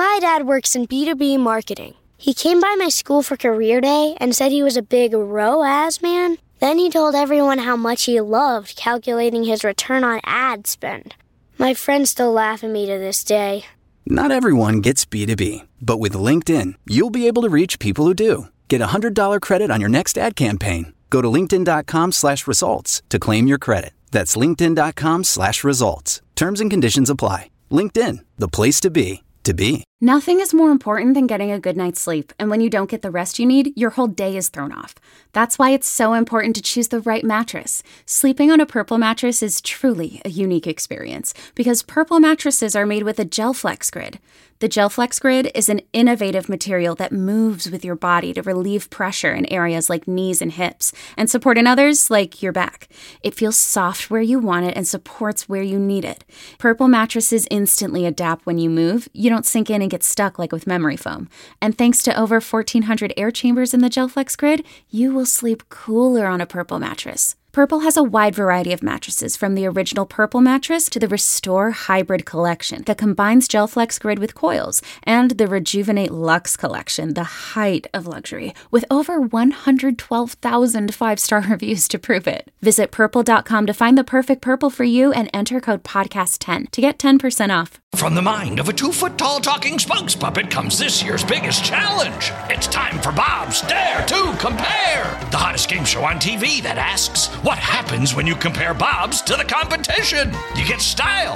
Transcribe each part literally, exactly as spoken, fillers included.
My dad works in B two B marketing. He came by my school for career day and said he was a big R O A S man. Then he told everyone how much he loved calculating his return on ad spend. My friends still laugh at me to this day. Not everyone gets B two B, but with LinkedIn, you'll be able to reach people who do. Get a one hundred dollars credit on your next ad campaign. Go to linkedin.com slash results to claim your credit. That's linkedin.com slash results. Terms and conditions apply. LinkedIn, the place to be, to be. Nothing is more important than getting a good night's sleep, and when you don't get the rest you need, your whole day is thrown off. That's why it's so important to choose the right mattress. Sleeping on a Purple mattress is truly a unique experience, because Purple mattresses are made with a GelFlex Grid. The GelFlex Grid is an innovative material that moves with your body to relieve pressure in areas like knees and hips, and support in others like your back. It feels soft where you want it and supports where you need it. Purple mattresses instantly adapt when you move. You don't sink in and get stuck like with memory foam. And thanks to over fourteen hundred air chambers in the GelFlex Grid, you will sleep cooler on a Purple mattress. Purple has a wide variety of mattresses, from the original Purple mattress to the Restore Hybrid collection that combines GelFlex Grid with coils, and the Rejuvenate Luxe collection, the height of luxury, with over one hundred twelve thousand five-star reviews to prove it. Visit purple dot com to find the perfect Purple for you and enter code podcast ten to get ten percent off. From the mind of a two-foot-tall talking spokes puppet comes this year's biggest challenge. It's time for Bob's Dare to Compare, the hottest game show on T V that asks, what happens when you compare Bob's to the competition? You get style.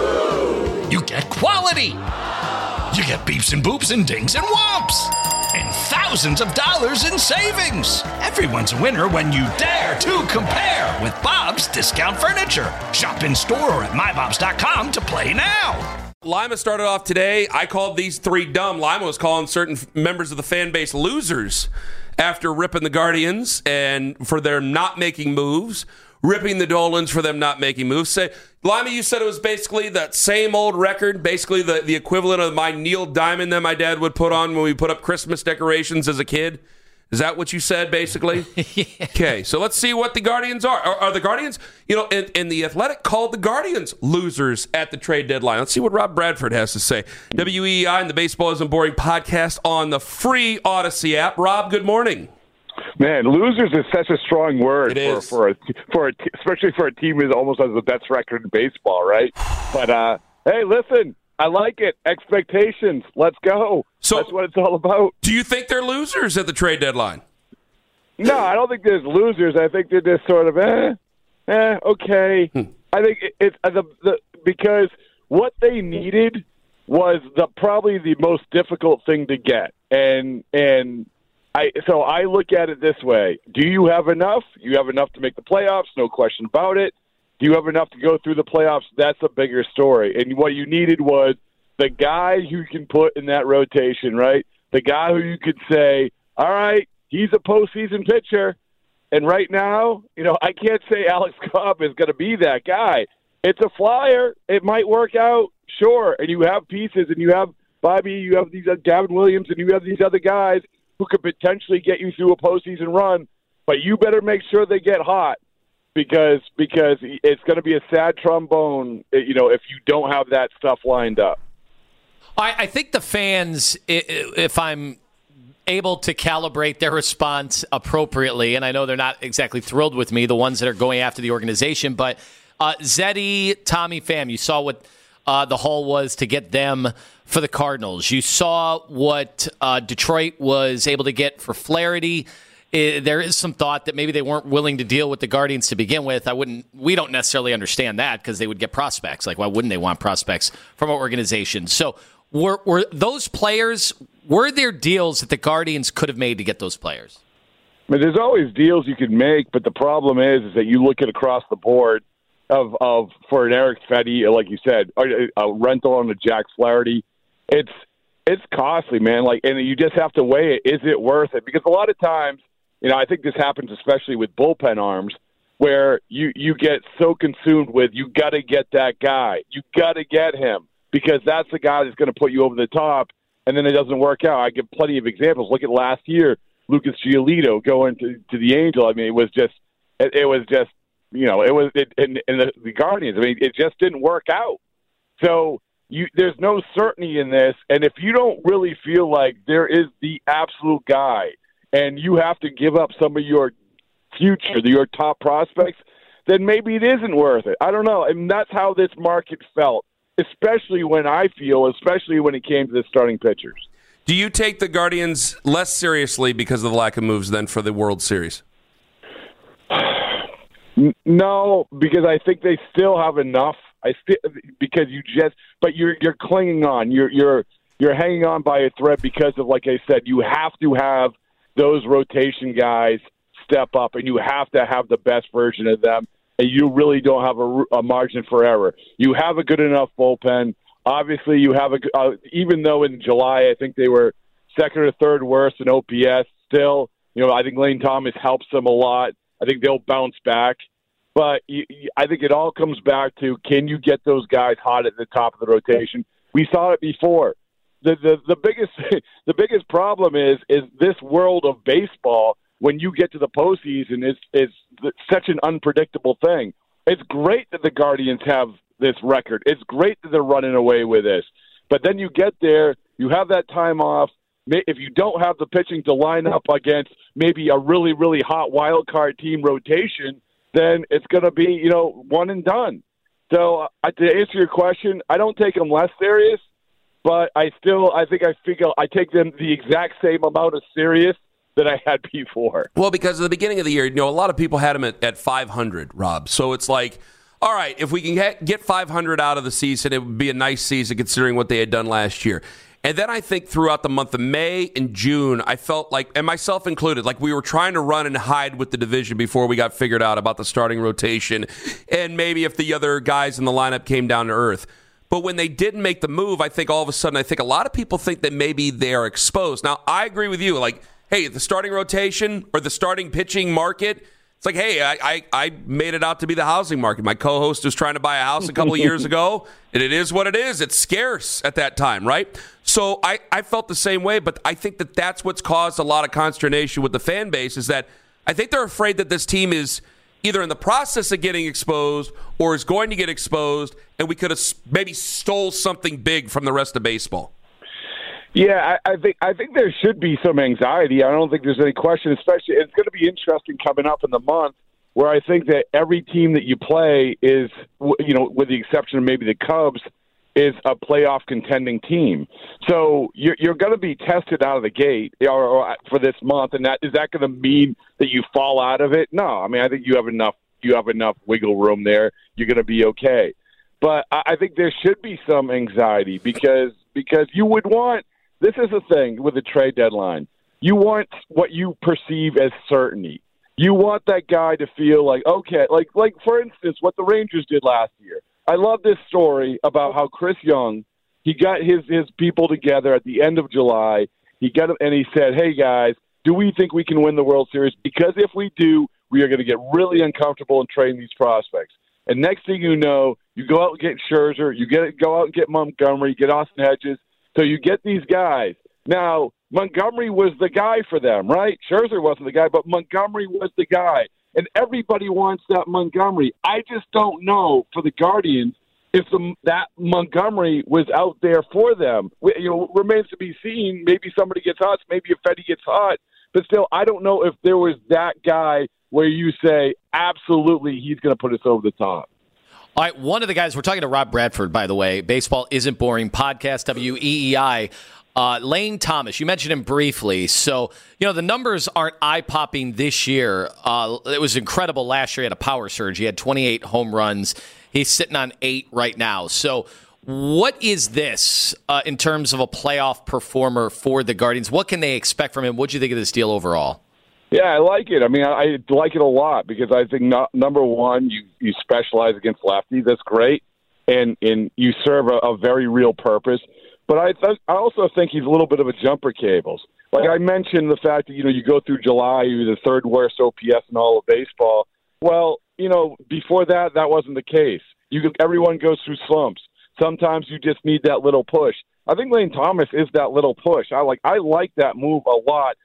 You get quality. You get beeps and boops and dings and whomps. And thousands of dollars in savings. Everyone's a winner when you dare to compare with Bob's Discount Furniture. Shop in store or at my bobs dot com to play now. Lima started off today. I called these three dumb. Lima was calling certain f- members of the fan base losers after ripping the Guardians and for their not making moves, ripping the Dolans for them not making moves. Say, Lima, you said it was basically that same old record, basically the, the equivalent of my Neil Diamond that my dad would put on when we put up Christmas decorations as a kid. Is that what you said, basically? Yeah. Okay, so let's see what the Guardians are. Are, are the Guardians, you know, and, and the Athletic called the Guardians losers at the trade deadline. Let's see what Rob Bradford has to say. W E I and the Baseball Isn't Boring podcast on the free Odyssey app. Rob, good morning. Man, losers is such a strong word It for is. for a, for a, especially for a team that almost has the best record in baseball, right? But uh, hey, listen, I like it. Expectations. Let's go. So, that's what it's all about. Do you think they're losers at the trade deadline? No, I don't think there's losers. I think they're just sort of eh, eh, okay. Hmm. I think it, it's uh, the, the because what they needed was the probably the most difficult thing to get, and and. I, so I look at it this way. Do you have enough? You have enough to make the playoffs, no question about it. Do you have enough to go through the playoffs? That's a bigger story. And what you needed was the guy who you can put in that rotation, right? The guy who you could say, all right, he's a postseason pitcher. And right now, you know, I can't say Alex Cobb is going to be that guy. It's a flyer. It might work out, sure. And you have pieces, and you have Bobby, you have these uh, Gavin Williams, and you have these other guys who could potentially get you through a postseason run, but you better make sure they get hot because because it's going to be a sad trombone, you know, if you don't have that stuff lined up. I, I think the fans, if I'm able to calibrate their response appropriately, and I know they're not exactly thrilled with me, the ones that are going after the organization, but uh, Zeddy, Tommy Pham, you saw what uh, the haul was to get them for the Cardinals. You saw what uh, Detroit was able to get for Flaherty. Uh, there is some thought that maybe they weren't willing to deal with the Guardians to begin with. I wouldn't. We don't necessarily understand that because they would get prospects. Like, why wouldn't they want prospects from an organization? So, were were those players? Were there deals that the Guardians could have made to get those players? I mean, there's always deals you can make, but the problem is, is that you look at across the board of of for an Eric Fetty, like you said, a, a rental on a Jack Flaherty. It's it's costly, man. Like, and you just have to weigh it. Is it worth it? Because a lot of times, you know, I think this happens especially with bullpen arms, where you you get so consumed with you got to get that guy, you got to get him because that's the guy that's going to put you over the top, and then it doesn't work out. I give plenty of examples. Look at last year, Lucas Giolito going to, to the Angel. I mean, it was just it, it was just you know it was it, and, and the, the Guardians. I mean, it just didn't work out. So. you, there's no certainty in this. And if you don't really feel like there is the absolute guy and you have to give up some of your future, your top prospects, then maybe it isn't worth it. I don't know. And that's how this market felt, especially when I feel, especially when it came to the starting pitchers. Do you take the Guardians less seriously because of the lack of moves than for the World Series? No, because I think they still have enough. I still because you just, but you're you're clinging on. You're you're you're hanging on by a thread because of, like I said, you have to have those rotation guys step up, and you have to have the best version of them. And you really don't have a, a margin for error. You have a good enough bullpen. Obviously, you have a uh, even though in July I think they were second or third worst in O P S. Still, you know, I think Lane Thomas helps them a lot. I think they'll bounce back. But you, you, I think it all comes back to, can you get those guys hot at the top of the rotation? We saw it before. The the, the biggest the biggest problem is is this world of baseball. When you get to the postseason, is is such an unpredictable thing. It's great that the Guardians have this record. It's great that they're running away with this. But then you get there, you have that time off. If you don't have the pitching to line up against maybe a really, really hot wild card team rotation, then it's going to be, you know, one and done. So uh, to answer your question, I don't take them less serious, but I still, I think I figure I take them the exact same amount of serious that I had before. Well, because at the beginning of the year, you know, a lot of people had them at, at five hundred, Rob. So it's like, all right, if we can get, get five hundred out of the season, it would be a nice season considering what they had done last year. And then I think throughout the month of May and June, I felt like, and myself included, like we were trying to run and hide with the division before we got figured out about the starting rotation and maybe if the other guys in the lineup came down to earth. But when they didn't make the move, I think all of a sudden, I think a lot of people think that maybe they are exposed. Now, I agree with you. Like, hey, the starting rotation or the starting pitching market, it's like, hey, I, I, I made it out to be the housing market. My co-host was trying to buy a house a couple of years ago, and it is what it is. It's scarce at that time, right? So I, I felt the same way, but I think that that's what's caused a lot of consternation with the fan base is that I think they're afraid that this team is either in the process of getting exposed or is going to get exposed, and we could have maybe stole something big from the rest of baseball. Yeah, I, I think I think there should be some anxiety. I don't think there's any question, especially it's going to be interesting coming up in the month where I think that every team that you play is, you know, with the exception of maybe the Cubs, is a playoff contending team. So you're, you're going to be tested out of the gate or, or for this month, and that is that going to mean that you fall out of it? No, I mean I think you have enough you have enough wiggle room there. You're going to be okay. But I, I think there should be some anxiety because because you would want. This is the thing with the trade deadline. You want what you perceive as certainty. You want that guy to feel like, okay, like, like for instance, what the Rangers did last year. I love this story about how Chris Young, he got his, his people together at the end of July. He got them, and he said, hey, guys, do we think we can win the World Series? Because if we do, we are going to get really uncomfortable in trading these prospects. And next thing you know, you go out and get Scherzer, you get go out and get Montgomery, get Austin Hedges. So you get these guys. Now, Montgomery was the guy for them, right? Scherzer wasn't the guy, but Montgomery was the guy. And everybody wants that Montgomery. I just don't know for the Guardians if the, that Montgomery was out there for them. You know, remains to be seen. Maybe somebody gets hot. Maybe if Fetty gets hot. But still, I don't know if there was that guy where you say, absolutely, he's going to put us over the top. All right, one of the guys, we're talking to Rob Bradford, by the way, Baseball Isn't Boring podcast, W E E I. Uh, Lane Thomas, you mentioned him briefly. So, you know, the numbers aren't eye-popping this year. Uh, it was incredible last year. He had a power surge. He had twenty-eight home runs. He's sitting on eight right now. So what is this uh, in terms of a playoff performer for the Guardians? What can they expect from him? What do you think of this deal overall? Yeah, I like it. I mean, I, I like it a lot because I think, not, number one, you, you specialize against lefties. That's great. And and you serve a, a very real purpose. But I th- I also think he's a little bit of a jumper cables. Like I mentioned the fact that, you know, you go through July, you're the third worst O P S in all of baseball. Well, you know, before that, that wasn't the case. You could, everyone goes through slumps. Sometimes you just need that little push. I think Lane Thomas is that little push. I like I like that move a lot.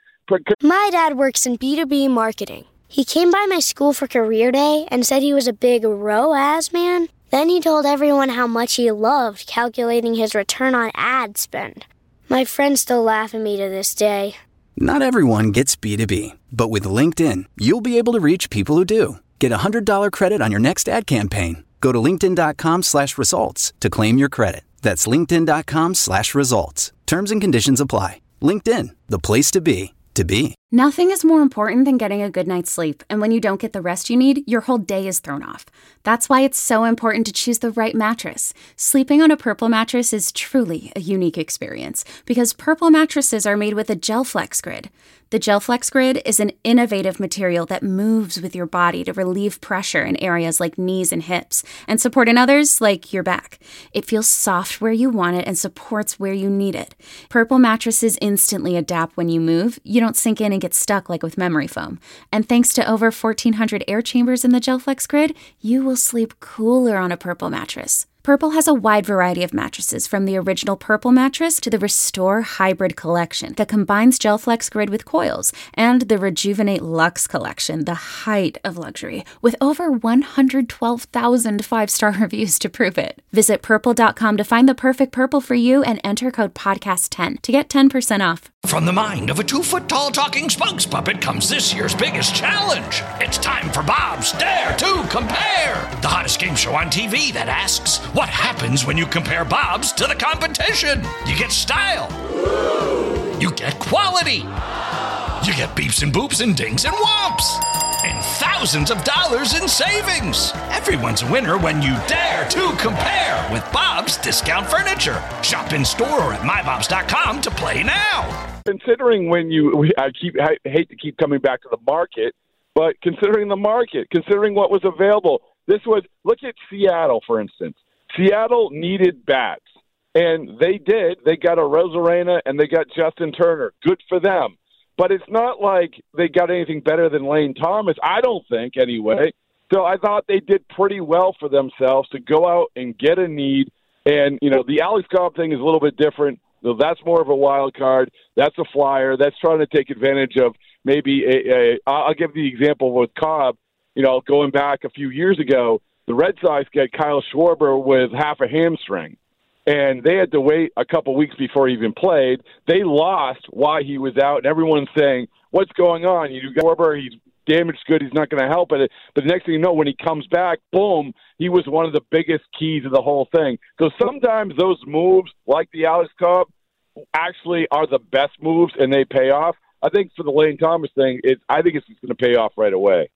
My dad works in B two B marketing. He came by my school for career day and said he was a big R O A S man. Then he told everyone how much he loved calculating his return on ad spend. My friends still laugh at me to this day. Not everyone gets B two B, but with LinkedIn, you'll be able to reach people who do. Get a one hundred dollars credit on your next ad campaign. Go to linkedin.com slash results to claim your credit. That's linkedin.com slash results. Terms and conditions apply. LinkedIn, the place to be, to be. Nothing is more important than getting a good night's sleep, and when you don't get the rest you need, your whole day is thrown off. That's why it's so important to choose the right mattress. Sleeping on a Purple mattress is truly a unique experience because Purple mattresses are made with a GelFlex Grid. The GelFlex Grid is an innovative material that moves with your body to relieve pressure in areas like knees and hips and support in others like your back. It feels soft where you want it and supports where you need it. Purple mattresses instantly adapt when you move. You don't sink in and get stuck like with memory foam. And thanks to over fourteen hundred air chambers in the GelFlex Grid, you will sleep cooler on a Purple mattress. Purple has a wide variety of mattresses, from the original Purple mattress to the Restore Hybrid collection that combines GelFlex Grid with coils, and the Rejuvenate Luxe collection, the height of luxury, with over one hundred twelve thousand five-star reviews to prove it. Visit purple dot com to find the perfect Purple for you and enter code podcast ten to get ten percent off. From the mind of a two-foot-tall talking spokes puppet comes this year's biggest challenge. It's time for Bob's Dare to Compare, the hottest game show on T V that asks, what happens when you compare Bob's to the competition? You get style. You get quality. You get beeps and boops and dings and whomps. And thousands of dollars in savings. Everyone's a winner when you dare to compare with Bob's Discount Furniture. Shop in store or at my bobs dot com to play now. Considering when you, I keep, I hate to keep coming back to the market, but considering the market, considering what was available, this was, look at Seattle, for instance. Seattle needed bats, and they did. They got a Rosarena and they got Justin Turner. Good for them. But it's not like they got anything better than Lane Thomas, I don't think, anyway. So I thought they did pretty well for themselves to go out and get a need. And, you know, the Alex Cobb thing is a little bit different. So that's more of a wild card. That's a flyer. That's trying to take advantage of maybe a, a – I'll give the example with Cobb. You know, going back a few years ago, the Red Sox got Kyle Schwarber with half a hamstring, and they had to wait a couple weeks before he even played. They lost why he was out, and everyone's saying, what's going on? You got Schwarber, he's damaged good, he's not going to help it. But the next thing you know, when he comes back, boom, he was one of the biggest keys of the whole thing. So sometimes those moves, like the Alex Cobb, actually are the best moves, and they pay off. I think for the Lane Thomas thing, it, I think it's just going to pay off right away.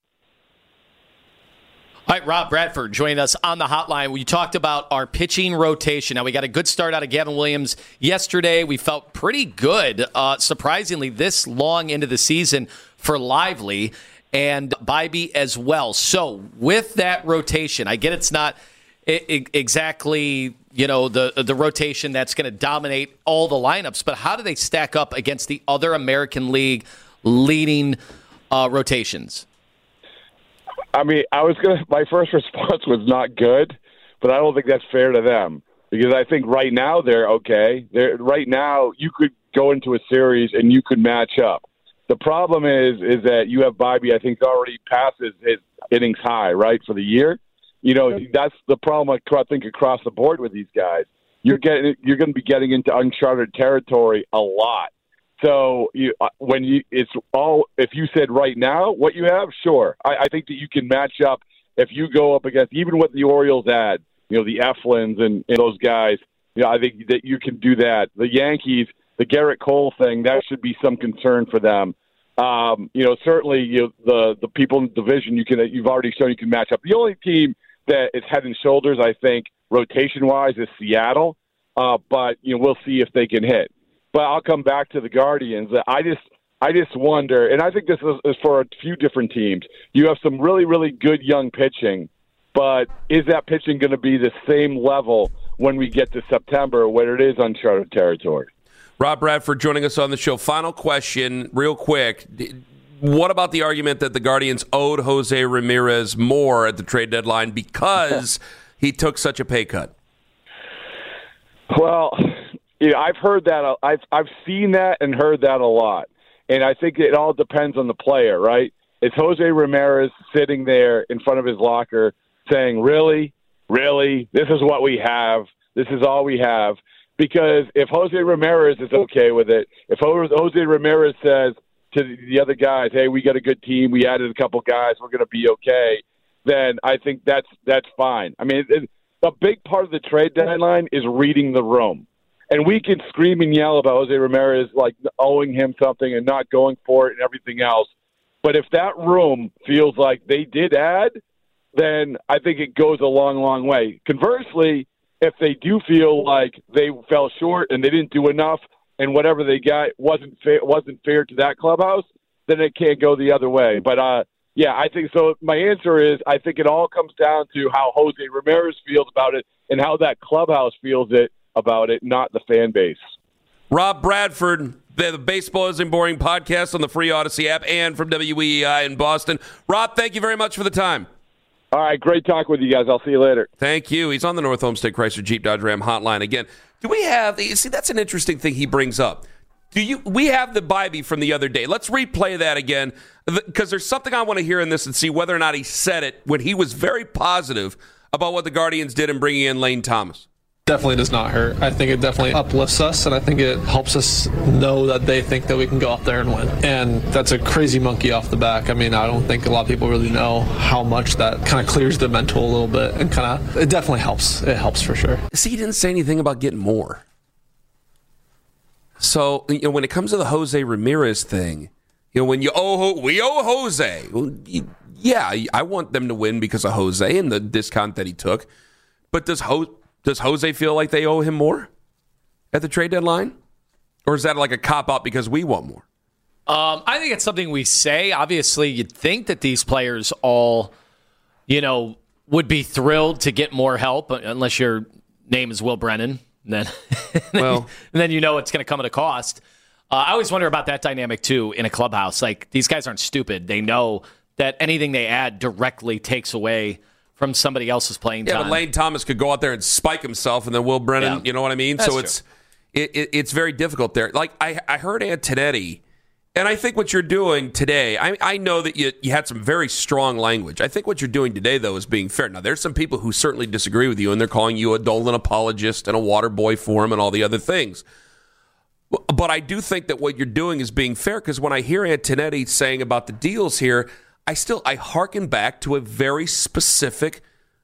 All right, Rob Bradford joined us on the hotline. We talked about our pitching rotation. Now, we got a good start out of Gavin Williams yesterday. We felt pretty good, uh, surprisingly, this long into the season for Lively and Bybee as well. So, with that rotation, I get it's not I- exactly, you know, the the rotation that's going to dominate all the lineups, but how do they stack up against the other American League leading uh, rotations? I mean, I was gonna. My first response was not good, but I don't think that's fair to them because I think right now they're okay. They're right now. You could go into a series and you could match up. The problem is, is that you have Bybee. I think already passes his innings high, right, for the year. You know, that's the problem. I think across the board with these guys, you're getting, you're going to be getting into uncharted territory a lot. So you, when you, it's all, if you said right now what you have, sure. I, I think that you can match up if you go up against, even what the Orioles add, you know, the Eflins and, and those guys, you know, I think that you can do that. The Yankees, the Garrett Cole thing, that should be some concern for them. Um, you know, certainly you know, the, the people in the division, you can, you've already shown you can match up. The only team that is head and shoulders, I think, rotation-wise is Seattle. Uh, but, you know, we'll see if they can hit. But I'll come back to the Guardians. I just I just wonder, and I think this is, is for a few different teams. You have some really, really good young pitching, but is that pitching going to be the same level when we get to September when it is uncharted territory? Rob Bradford joining us on the show. Final question, real quick. What about the argument that the Guardians owed Jose Ramirez more at the trade deadline because he took such a pay cut? Well, you know, I've heard that. I've I've seen that and heard that a lot. And I think it all depends on the player, right? Is Jose Ramirez sitting there in front of his locker saying, really? really? This is what we have. This is all we have. Because if Jose Ramirez is okay with it, if Jose Ramirez says to the other guys, hey, we got a good team, we added a couple guys, we're going to be okay, then I think that's that's fine. I mean, it, a big part of the trade deadline is reading the room. And we can scream and yell about Jose Ramirez, like owing him something and not going for it and everything else. But if that room feels like they did add, then I think it goes a long, long way. Conversely, if they do feel like they fell short and they didn't do enough and whatever they got wasn't fair, wasn't fair to that clubhouse, then it can't go the other way. But, uh, yeah, I think so. My answer is I think it all comes down to how Jose Ramirez feels about it and how that clubhouse feels it about it, not the fan base. Rob Bradford, the Baseball Isn't Boring podcast on the free Odyssey app and from W E E I in Boston. Rob, thank you very much for the time. All right, great talk with you guys. I'll see you later. Thank you. He's on the North Homestead Chrysler Jeep Dodge Ram hotline again. Do we have, see, that's an interesting thing he brings up. Do you? We have the Bybee from the other day. Let's replay that again, because there's something I want to hear in this and see whether or not he said it when he was very positive about what the Guardians did in bringing in Lane Thomas. Definitely does not hurt. I think it definitely uplifts us, and I think it helps us know that they think that we can go out there and win. And that's a crazy monkey off the back. I mean, I don't think a lot of people really know how much that kind of clears the mental a little bit, and kind of, it definitely helps. It helps for sure. See, he didn't say anything about getting more. So, you know, when it comes to the Jose Ramirez thing, you know, when you owe, we owe Jose. Well, yeah, I want them to win because of Jose and the discount that he took. But does Jose... Does Jose feel like they owe him more at the trade deadline? Or is that like a cop-out because we want more? Um, I think it's something we say. Obviously, you'd think that these players all, you know, would be thrilled to get more help, unless your name is Will Brennan. And then, well, and then you know it's going to come at a cost. Uh, I always wonder about that dynamic, too, in a clubhouse. Like, these guys aren't stupid. They know that anything they add directly takes away from somebody else's playing time. Yeah, but Lane Thomas could go out there and spike himself, and then Will Brennan, yeah. You know what I mean? That's so true. it's it, it, it's very difficult there. Like, I, I heard Antonetti, and I think what you're doing today, I, I know that you, you had some very strong language. I think what you're doing today, though, is being fair. Now, there's some people who certainly disagree with you, and they're calling you a Dolan apologist and a water boy for him and all the other things. But I do think that what you're doing is being fair, because when I hear Antonetti saying about the deals here, I still, I hearken back to a very specific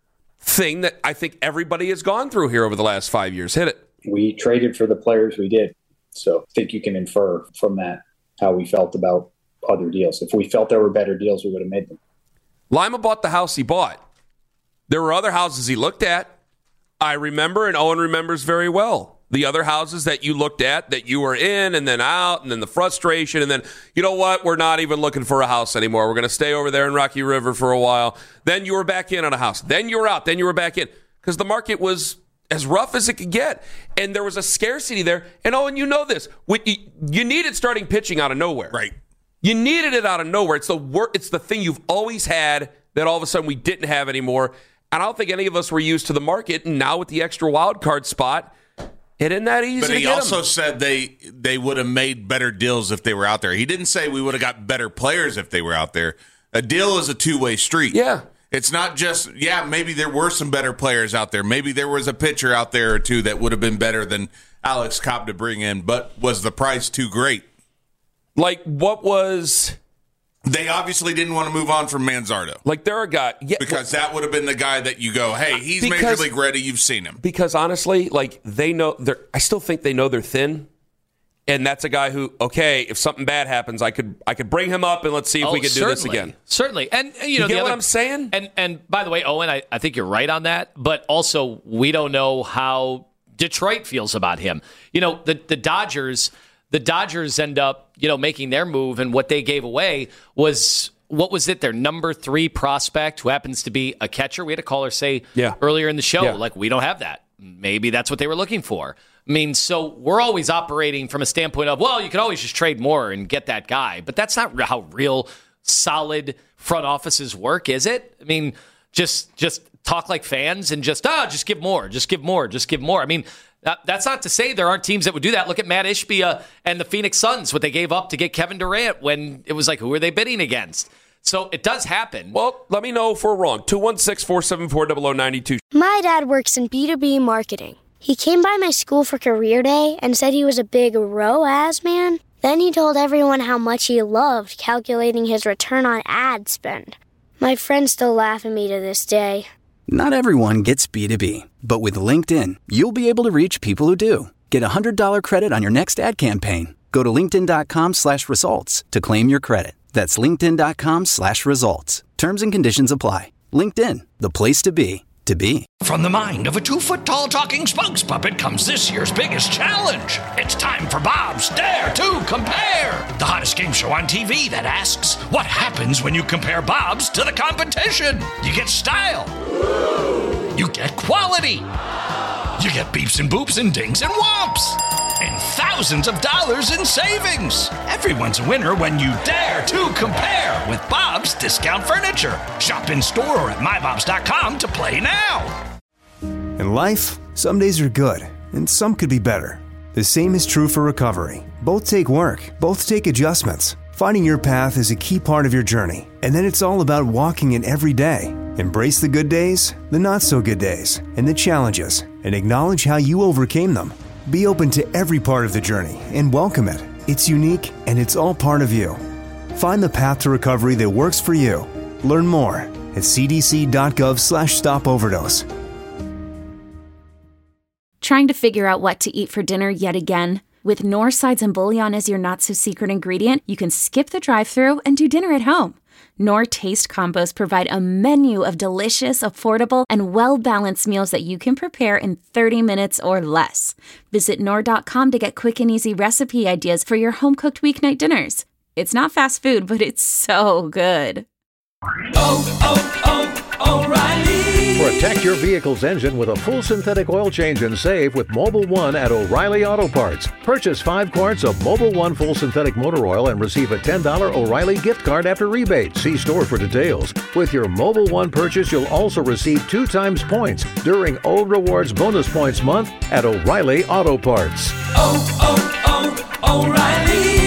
thing that I think everybody has gone through here over the last five years. Hit it. We traded for the players we did. So I think you can infer from that how we felt about other deals. If we felt there were better deals, we would have made them. Lima bought the house he bought. There were other houses he looked at. I remember, and Owen remembers very well, the other houses that you looked at, that you were in and then out, and then the frustration, and then, you know what, we're not even looking for a house anymore. We're going to stay over there in Rocky River for a while. Then you were back in on a house. Then you were out. Then you were back in. Because the market was as rough as it could get. And there was a scarcity there. And, oh, and you know this. When you, you needed starting pitching out of nowhere. Right. You needed it out of nowhere. It's the wor- It's the thing you've always had that all of a sudden we didn't have anymore. And I don't think any of us were used to the market. And now with the extra wild card spot, it isn't that easy but to he get also them. said they they would have made better deals if they were out there. He didn't say we would have got better players if they were out there. A deal is a two-way street. Yeah. It's not just, yeah, maybe there were some better players out there. Maybe there was a pitcher out there or two that would have been better than Alex Cobb to bring in, but was the price too great? Like, what was... They obviously didn't want to move on from Manzardo. Like, there are guys... Yeah, because that would have been the guy that you go, hey, he's because, Major League ready, you've seen him. Because, honestly, like, they know... they're. I still think they know they're thin. And that's a guy who, okay, if something bad happens, I could I could bring him up and let's see if oh, we can do this again. Certainly. And, you know, you get the what other, I'm saying? And, and by the way, Owen, I, I think you're right on that. But also, we don't know how Detroit feels about him. You know, the, the Dodgers... The Dodgers end up, you know, making their move, and what they gave away was, what was it, their number three prospect, who happens to be a catcher. We had a caller say yeah. earlier in the show, yeah. like, we don't have that. Maybe that's what they were looking for. I mean, so we're always operating from a standpoint of, well, you can always just trade more and get that guy. But that's not how real solid front offices work, is it? I mean, just just talk like fans and just, oh, just give more, just give more, just give more. I mean, that's not to say there aren't teams that would do that. Look at Matt Ishbia and the Phoenix Suns, what they gave up to get Kevin Durant when it was like, who are they bidding against? So it does happen. Well, let me know if we're wrong. two one six, four seven four, zero zero nine two. My dad works in B two B marketing. He came by my school for career day and said he was a big R O A S man. Then he told everyone how much he loved calculating his return on ad spend. My friends still laugh at me to this day. Not everyone gets B two B, but with LinkedIn, you'll be able to reach people who do. Get a one hundred dollars credit on your next ad campaign. Go to linkedin.com slash results to claim your credit. That's linkedin.com slash results. Terms and conditions apply. LinkedIn, the place to be, to be. From the mind of a two-foot-tall talking spokes puppet comes this year's biggest challenge. It's time for Bob's Dare to Compare, the hottest game show on T V that asks, what happens when you compare Bob's to the competition? You get style. You get quality. You get beeps and boops and dings and whomps. And thousands of dollars in savings. Everyone's a winner when you dare to compare with Bob's Discount Furniture. Shop in store or at my bobs dot com to play now. In life, some days are good, and some could be better. The same is true for recovery. Both take work, both take adjustments. Finding your path is a key part of your journey, and then it's all about walking it every day. Embrace the good days, the not-so-good days, and the challenges, and acknowledge how you overcame them. Be open to every part of the journey and welcome it. It's unique, and it's all part of you. Find the path to recovery that works for you. Learn more at cdc.gov slash stop overdose. Trying to figure out what to eat for dinner yet again? With Knorr sides and bouillon as your not-so-secret ingredient, you can skip the drive-thru and do dinner at home. Knorr Taste Combos provide a menu of delicious, affordable, and well-balanced meals that you can prepare in thirty minutes or less. Visit Knorr dot com to get quick and easy recipe ideas for your home-cooked weeknight dinners. It's not fast food, but it's so good. Oh, oh, oh, O'Reilly! Protect your vehicle's engine with a full synthetic oil change and save with Mobil one at O'Reilly Auto Parts. Purchase five quarts of Mobil one full synthetic motor oil and receive a ten dollars O'Reilly gift card after rebate. See store for details. With your Mobil one purchase, you'll also receive two times points during O Rewards Bonus Points Month at O'Reilly Auto Parts. Oh, oh, oh, O'Reilly!